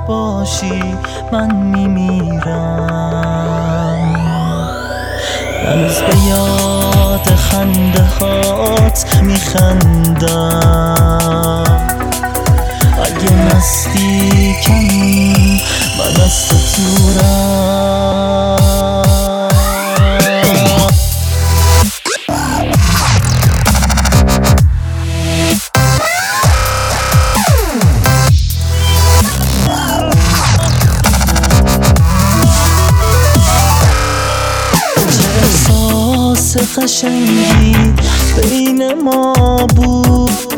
باشی من میمیرم. هنوز به یاد خنده هات میخندم. اگه نزدیکمی من از تو دورم. قشنگی بین ما بود،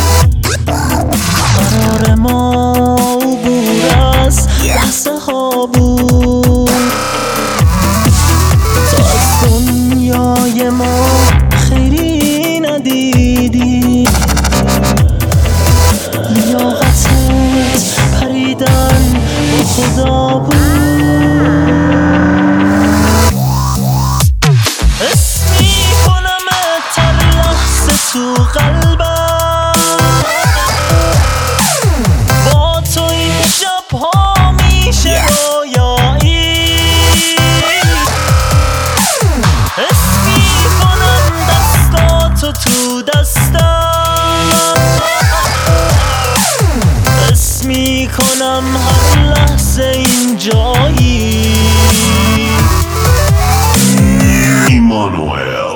قرار ما عبور از لحظه ها بود. تو از دنیای ما خیری ندیدی، لیاقتت پریدن با خدا بود. تو قلبم با تو این شب‌ها میشه رویایی. حس میکنم دستاتو تو دستم، حس میکنم هر لحظه اینجایی. ایمانوئل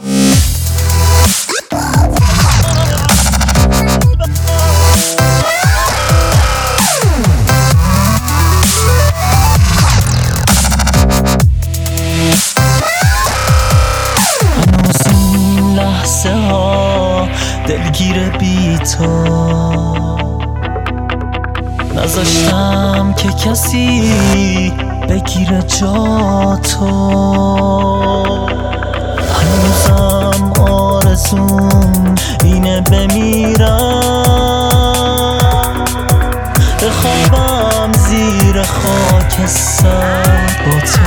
دلگیر بی تو نذاشتم که کسی بگیره جا تو. هنوزم آرزوم اینه بمیرم، بخوابم زیر خاکستر با تو.